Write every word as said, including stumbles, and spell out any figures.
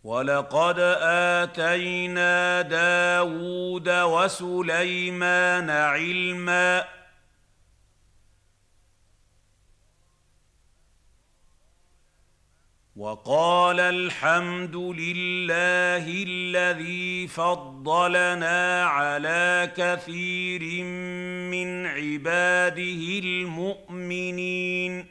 وَلَقَدْ آتَيْنَا دَاوُودَ وَسُلَيْمَانَ عِلْمًا وَقَالَ الْحَمْدُ لِلَّهِ الَّذِي فَضَّلَنَا عَلَىٰ كَثِيرٍ مِّنْ عِبَادِهِ الْمُؤْمِنِينَ